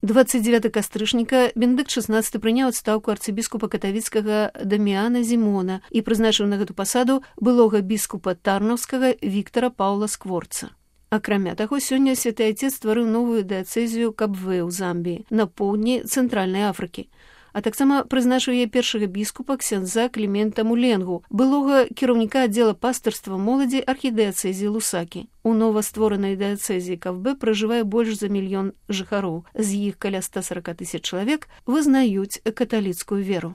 29 кастрычніка Бенедыкт XVI прыняў адстаўку арцыбіскупа катавіцкага Даміана Зімона і прызначыў на гэту пасаду былога біскупа Тарнаўскага Віктара Паўла Скворца. Акрамя таго, сёння святы Отец стварыў новую дыяцэзію Кабве ў Замбіі на поўдні Цэнтральнай Афрыкі, а таксама прызначыў яе першага біскупа ксяндза Клімента Муленгу, былога кіраўніка аддзела пастырства моладзі архідыяцэзіі Лусакі. У новастворанай дыяцэзіі Кабве пражывае больш за 1 мільён жыхароў, з іх каля 140 000 чалавек вызнаюць каталіцкую веру.